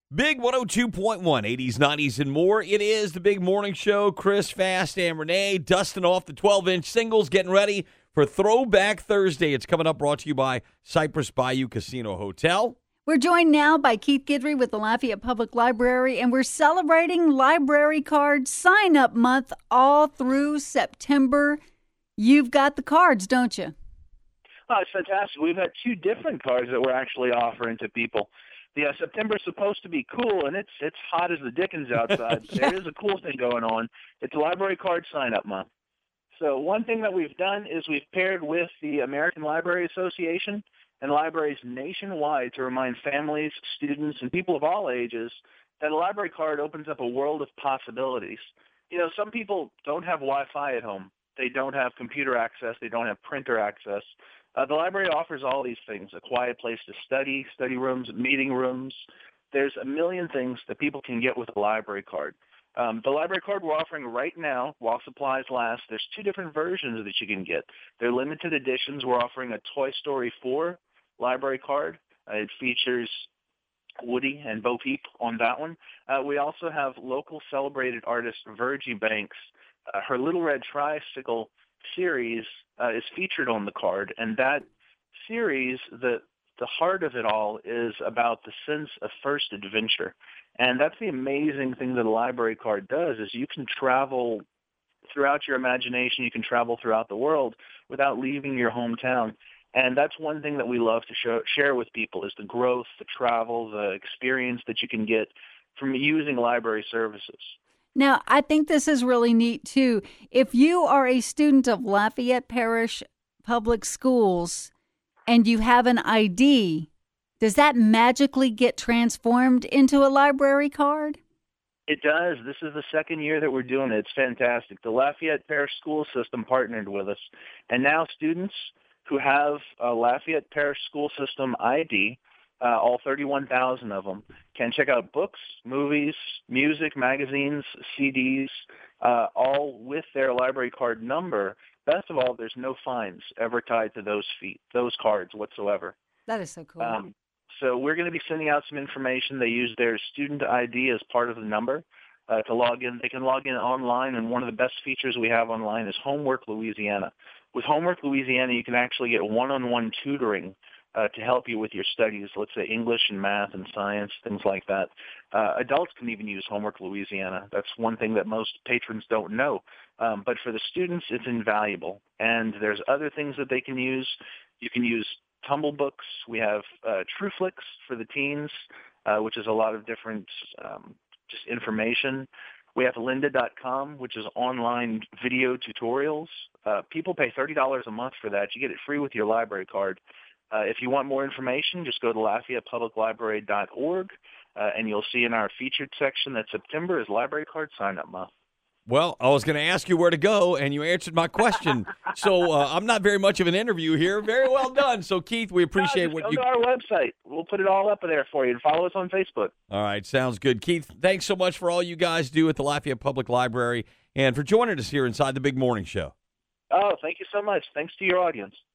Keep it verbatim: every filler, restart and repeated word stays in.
Big one oh two point one, eighties, nineties, and more. It is the Big Morning Show. Chris, Fast, and Renee dusting off the twelve-inch singles, getting ready for Throwback Thursday. It's coming up, brought to you by Cypress Bayou Casino Hotel. We're joined now by Keith Guidry with the Lafayette Public Library, and we're celebrating Library Card Sign-Up Month all through September. You've got the cards, don't you? Oh, it's fantastic. We've got two different cards that we're actually offering to people. The uh, September's supposed to be cool, and it's it's hot as the dickens outside. Yeah. There is a cool thing going on. It's Library Card Sign-Up Month. So one thing that we've done is we've paired with the American Library Association and libraries nationwide to remind families, students, and people of all ages that a library card opens up a world of possibilities. You know, some people don't have Wi-Fi at home. They don't have computer access. They don't have printer access. Uh, the library offers all these things: a quiet place to study, study rooms, meeting rooms. There's a million things that people can get with a library card. Um, the library card we're offering right now, while supplies last, there's two different versions that you can get. They're limited editions. We're offering a Toy Story four library card. Uh, it features Woody and Bo Peep on that one. Uh, we also have local celebrated artist Virgie Banks. Uh, her Little Red Tricycle series uh, is featured on the card, and that series, the the heart of it all is about the sense of first adventure. And that's the amazing thing that a library card does, is you can travel throughout your imagination, you can travel throughout the world without leaving your hometown. And that's one thing that we love to show, share with people, is the growth, the travel, the experience that you can get from using library services. Now, I think this is really neat, too. If you are a student of Lafayette Parish Public Schools and you have an I D, does that magically get transformed into a library card? It does. This is the second year that we're doing it. It's fantastic. The Lafayette Parish School System partnered with us, and now students who have a Lafayette Parish School System I D, uh, all thirty-one thousand of them, can check out books, movies, music, magazines, C Ds, uh, all with their library card number. Best of all, there's no fines ever tied to those feet, those cards whatsoever. That is so cool. Um, so we're going to be sending out some information. They use their student I D as part of the number uh, to log in. They can log in online, and one of the best features we have online is Homework Louisiana. With Homework Louisiana, you can actually get one-on-one tutoring uh, to help you with your studies, let's say English and math and science, things like that. Uh, adults can even use Homework Louisiana. That's one thing that most patrons don't know. Um, but for the students, it's invaluable. And there's other things that they can use. You can use Tumble Books. We have uh, TrueFlix for the teens, uh, which is a lot of different um, just information. We have lynda dot com, which is online video tutorials. Uh, people pay thirty dollars a month for that. You get it free with your library card. Uh, if you want more information, just go to lafayette public library dot org, uh, and you'll see in our featured section that September is Library Card Sign-Up Month. Well, I was going to ask you where to go, and you answered my question. so uh, I'm not very much of an interview here. Very well done. So, Keith, we appreciate no, what go you... Go to our website. We'll put it all up there for you, and follow us on Facebook. All right, sounds good. Keith, thanks so much for all you guys do at the Lafayette Public Library and for joining us here inside the Big Morning Show. Oh, thank you so much. Thanks to your audience.